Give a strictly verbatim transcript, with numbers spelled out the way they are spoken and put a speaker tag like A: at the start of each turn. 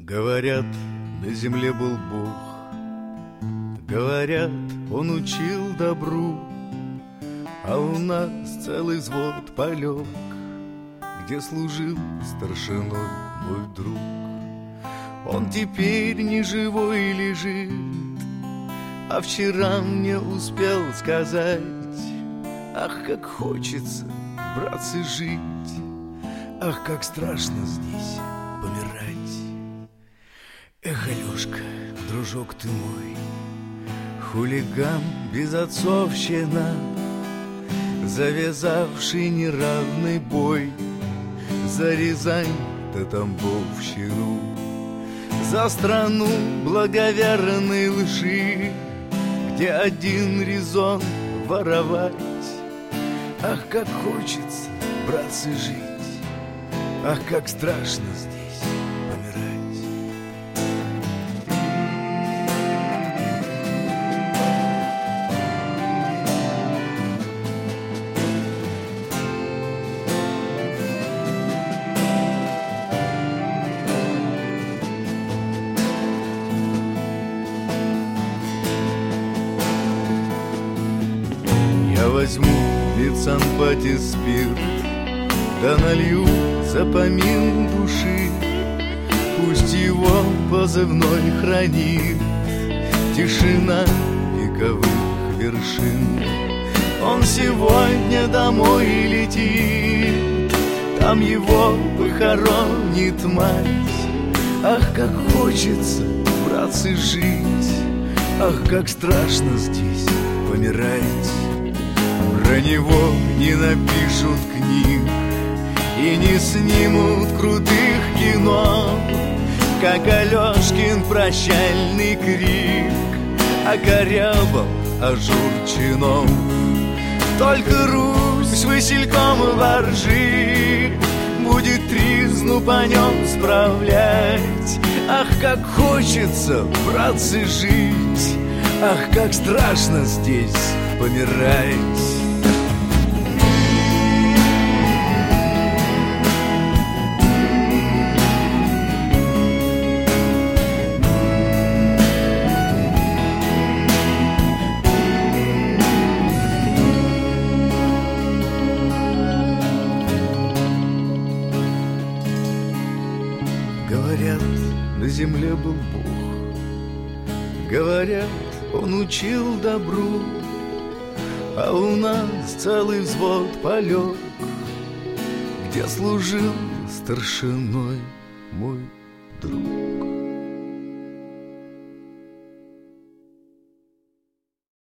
A: Говорят, на земле был Бог, говорят, Он учил добру, а у нас целый взвод полег, где служил старшиной мой друг. Он теперь не живой лежит, а вчера мне успел сказать: ах, как хочется, братцы, жить, ах, как страшно здесь помирать. Эх, Алешка, дружок ты мой, хулиган безотцовщина, завязавший неравный бой за Рязань да Тамбовщину, за страну благоверной лжи, где один резон воровать. Ах, как хочется, братцы, жить, ах, как страшно здесь помирать. Я возьму лицампати спирт, да налью за помин души, пусть его позывной хранит тишина вековых вершин. Он сегодня домой летит, там его похоронит мать. Ах, как хочется, братцы, жить, ах, как страшно здесь помирать. Про него не напишут книг и не снимут крутых кино, как Алешкин прощальный крик окорябал ажур чинов. Только Русь васильком воржи будет тризну по нем справлять. Ах, как хочется, братцы, жить, ах, как страшно здесь помирать. Говорят, на земле был Бог, говорят, Он учил добру, а у нас целый взвод полег, где служил старшиной мой